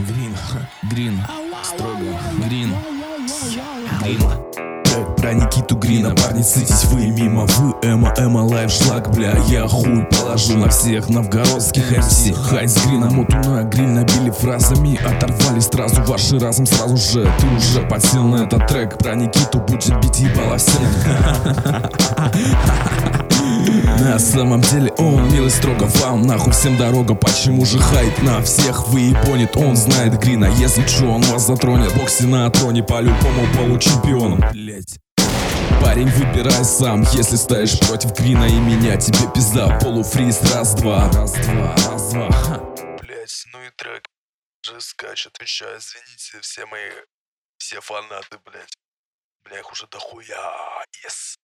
Грин, Грин, строго, Грин, Грин. Про Никиту Грина, парни, цитись вы мимо. Вы эмо лайф шлак, бля, я хуй положу на всех новгородских MC. Хайс Грина, моту на гриль набили фразами, оторвали сразу ваши разум сразу же. Ты уже подсел на этот трек, про Никиту будет бить ебало всем. На самом деле он милый строго, вам нахуй всем дорога. Почему же хайп на всех выебонит? Он знает Грина, если чё, он вас затронет. В боксе на троне по-любому получемпионом. Блять. Парень, выбирай сам, если стоишь против Грина и меня, тебе пизда, полуфриз, раз-два. Блять, ну и трек же скач, отвечаю, извините, все фанаты, блять. Бля, их уже дохуя, yes.